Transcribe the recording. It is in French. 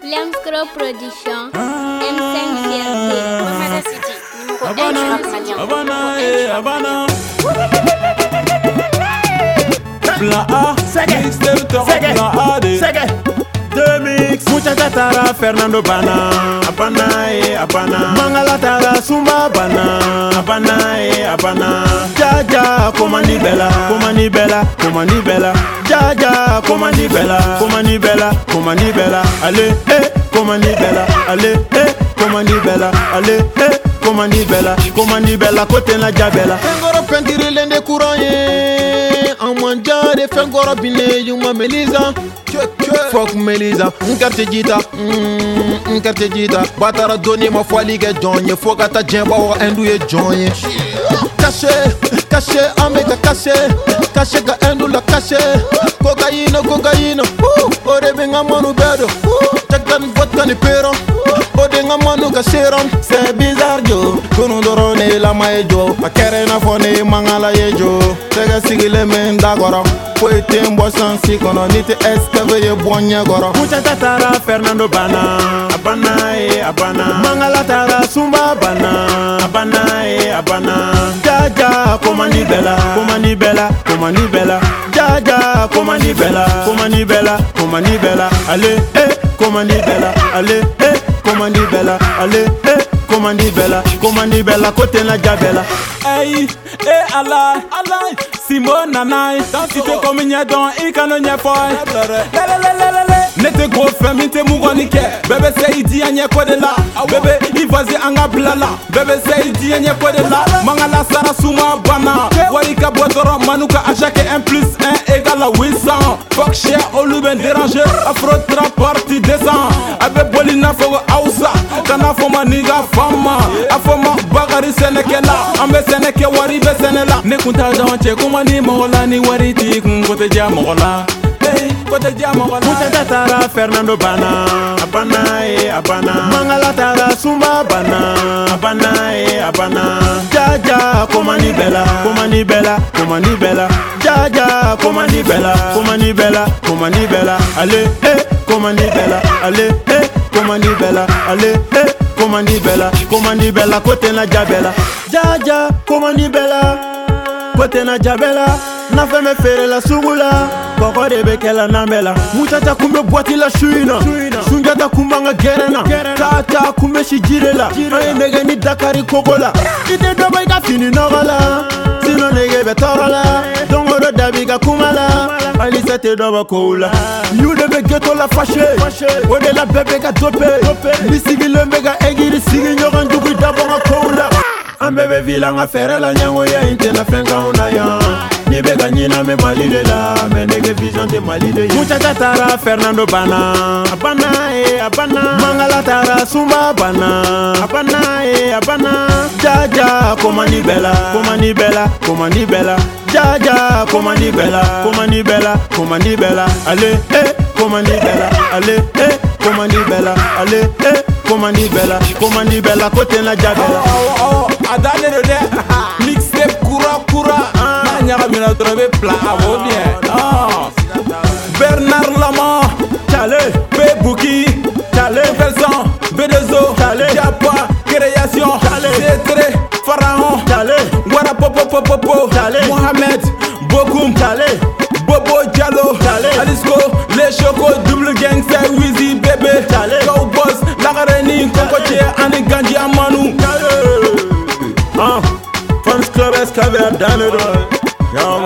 Lemskro Production, M5 Fierté. Havana. Plan A, mixtape top, plan A de deux mix. Muchacha tara Fernando Bana, Abana. Mangala tara Sumba Bana, Abana. Jaja, komani bella. Jaja, komani bella. Allez, komani bella. Allez, komani bella. Côté na jabella. Fengoro pentiri lende courant Amanja fengoro bine yuma Melisa. Fuck Melisa, nkarte jita. Batara doni ma folie ke jonye. Fogata jemba wa endu ye jonye. Caché, ameka caché ga endu la caché. Cocaïne, ore benga manu bedo. Chaktan vodka ni pero. Ode nga manu ka serum. C'est bizarre jo, kunu dorone la maejo. Akere na fone mangala yejo. Tega sigile men dagoro. Poete mbo sansi kono nite eskave ye bonya goro. Muchacha tara Fernando Bana, Abana. Mangala tara Sumba Bana, Abana. Jaja, komani bella. Jaja, komani bella. Allez, komani bella. Komani bella, côté la jabella. Hey, Allah, Simon Nanai, si t'es comme une don, il canon y'a foy. Nete gros femme, t'es mouronike. Bébé c'est idi anya quoi de là. Bébé, il vas-y anga blala. Bébé c'est idi anya quoi de là. Mangala sara suma bana. Warika boitoro manuka à chaque 1+1 égale à 800. Fuck cher, au louben dérangé. Afro trap party descend. Avec bolina fogo ausa. Kana foma niga fama. Afoma bagari senekela. Ambe seneke wari be senela. Ne kunta donche kumani mola ni wariti kungote ja mola. Muchacha tara Fernando Bana, Abana. Mangala tara Sumba Bana, Abana. Jaja, komani bella. Jaja, komani bella. Allez, komani bella. Côté na jabella. Jaja, komani bella. Côté na jabella. Na fe me fere la sugula. Koko de bekela nambela. Muchacha kumbe boiti la shuina. Sunjata kumbanga gerena. Tata kumbe shijirela. Aye nege ni Dakari kokola. Ite doba ika fini nogala. Sino nege betorala. Dongoro dabiga kumala. Alisa te doba koula. You de be ghetto la fâché. Ode la bebe ga dope. Misigi lembe ga egiri sigi nyogan dugu dabonga koula. Ambebe vilanga fere la nyango ya inte na fenga una ya. Nibega nyina me malide la. Me nege vision te malide ya. Muchacha tara Fernando Bana, Abana. Mangala tara Sumba Bana, Abana. Jaja, komani bella. Jaja, komani bella. Allez, komani bella. Côté la jabella. Adane de ne. Mixtape coura. Nanyara mina trouvé plat à vos bien. Bernard Lama, Chale, Bebouki, Chale, Felsan, Bedezo, Chale, Diapa, Création, Chale, Cetre, Pharaon, Chale, Guara Popo, Chale, Mohamed, Bokoum, Chale, Bobo Diallo, Chale, Alisco, Les Chocos, Double Gang, c'est Wizzy, Bébé, Chale, Go Boss, Lagareni, Cocotier, Anne Gandhi, Amanou, Fans Club Escaver, Danero.